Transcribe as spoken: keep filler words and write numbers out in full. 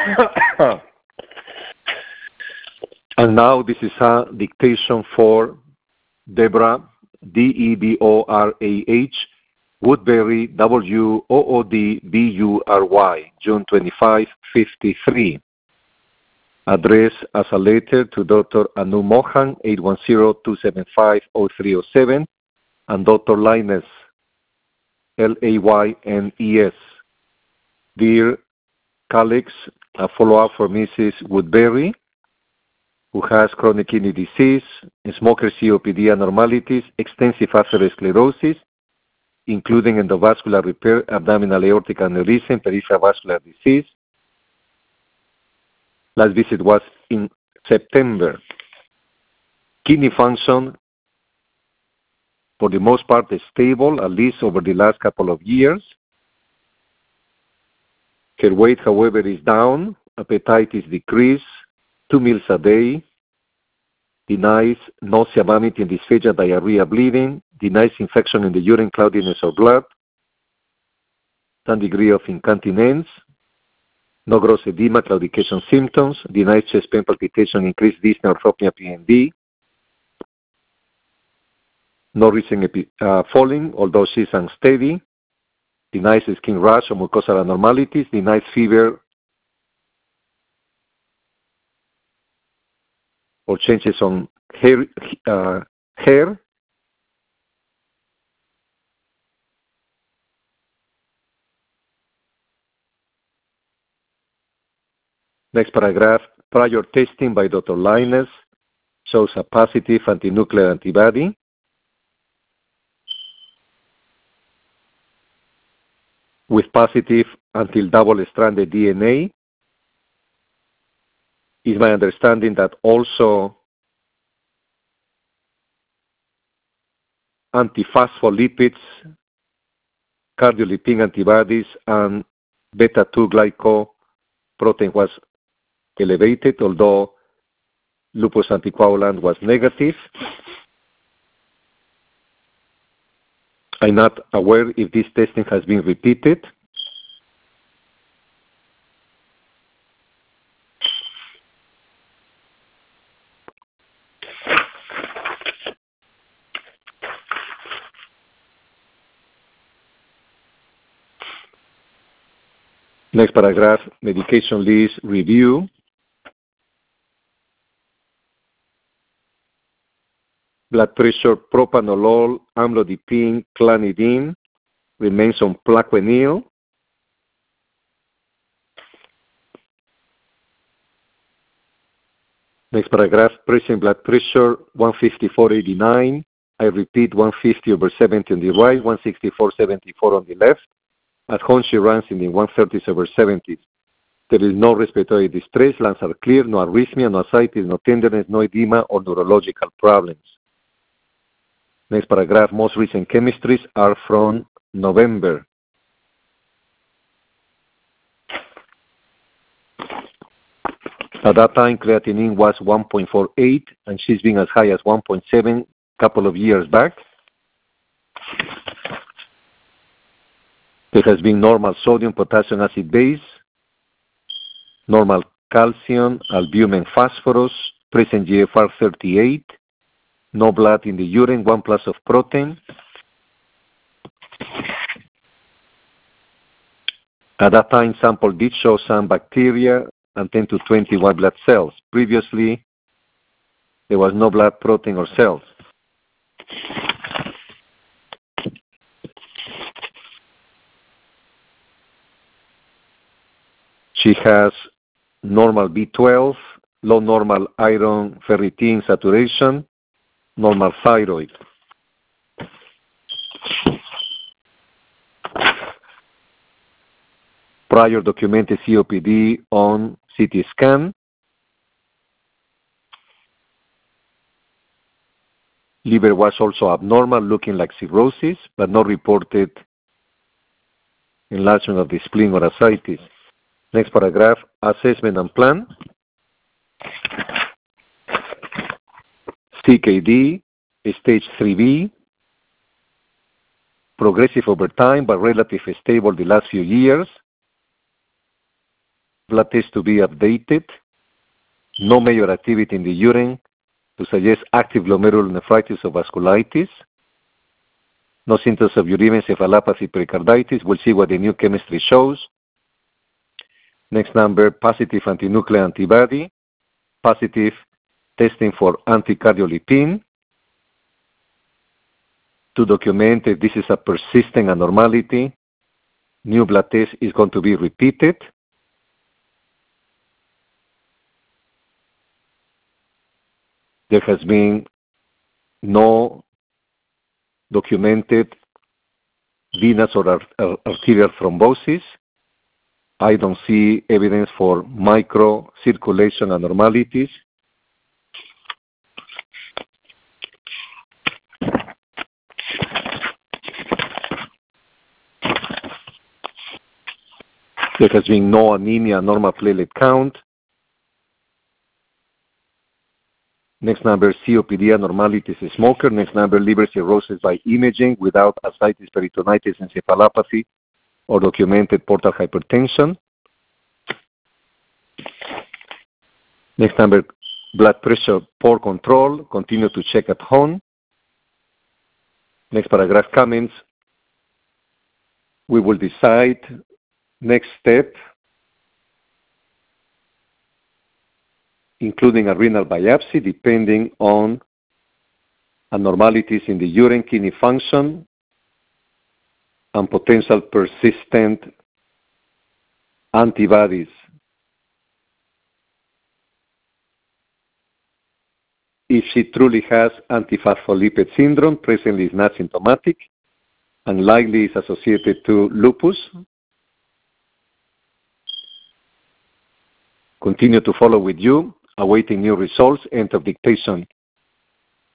And now this is a dictation for Deborah, D E B O R A H, Woodbury, W O O D B U R Y, June twenty-fifth, fifty-three. Address as a letter to Doctor Anu Mohan, eight one zero, two seven five, zero three zero seven, and Doctor Layness, L A Y N E S. Dear colleagues, a follow-up for Missus Woodbury, who has chronic kidney disease, smoker C O P D abnormalities, extensive atherosclerosis, including endovascular repair, abdominal aortic aneurysm, peripheral vascular disease. Last visit was in September. Kidney function, for the most part, is stable, at least over the last couple of years. Her weight, however, is down. Appetite is decreased. Two meals a day. Denies nausea, vomiting, dysphagia, diarrhea, bleeding. Denies infection in the urine, cloudiness of blood. Some degree of incontinence. No gross edema, claudication symptoms. Denies chest pain, palpitation, increased dyspnea, orthopnea, P N D. No recent epi- uh, falling, although she's unsteady. Denies skin rash or mucosal abnormalities. Denies fever or changes on hair. Uh, hair. Next paragraph. Prior testing by Doctor Layness shows a positive antinuclear antibody. With positive until double-stranded D N A. It's my understanding that also antiphospholipids, cardiolipin antibodies, and beta two glycoprotein was elevated, although lupus anticoagulant was negative. I'm not aware if this testing has been repeated. Next paragraph, medication list review. Blood pressure, propanolol, amlodipine, clonidine, remains on Plaquenil. Next paragraph, present blood pressure, one fifty-four eighty-nine. I repeat, one fifty over seventy on the right, one sixty-four seventy-four on the left. At home, she runs in the one thirties over seventies. There is no respiratory distress, lungs are clear, no arrhythmia, no ascites, no tenderness, no edema, or neurological problems. Next paragraph, most recent chemistries are from November. At that time, creatinine was one point four eight, and she's been as high as one point seven a couple of years back. There has been normal sodium, potassium, acid base, normal calcium, albumin, phosphorus, present G F R thirty-eight, no blood in the urine, one plus of protein. At that time, sample did show some bacteria and ten to twenty white blood cells. Previously, there was no blood, protein, or cells. She has normal B twelve, low normal iron ferritin saturation, normal thyroid. Prior documented C O P D on C T scan. Liver was also abnormal, looking like cirrhosis, but no reported enlargement of the spleen or ascites. Next paragraph, assessment and plan. C K D, stage three B, progressive over time, but relatively stable the last few years. blood test to be updated. No major activity in the urine to suggest active glomerulonephritis or vasculitis. No symptoms of uremic encephalopathy, pericarditis. We'll see what the new chemistry shows. Next number, positive antinuclear antibody. Positive testing for anticardiolipin. To document if this is a persistent abnormality, new blood test is going to be repeated. There has been no documented venous or ar- ar- arterial thrombosis. I don't see evidence for microcirculation abnormalities. There has been no anemia, normal platelet count. Next number, C O P D abnormalities, smoker. Next number, liver cirrhosis by imaging without ascites, peritonitis, encephalopathy, or documented portal hypertension. Next number, blood pressure poor control. Continue to check at home. Next paragraph, comments. We will decide next step, including a renal biopsy, depending on abnormalities in the urine, kidney function, and potential persistent antibodies. If she truly has antiphospholipid syndrome, presently is not symptomatic, and likely is associated to lupus. Continue to follow with you, awaiting new results. End of dictation.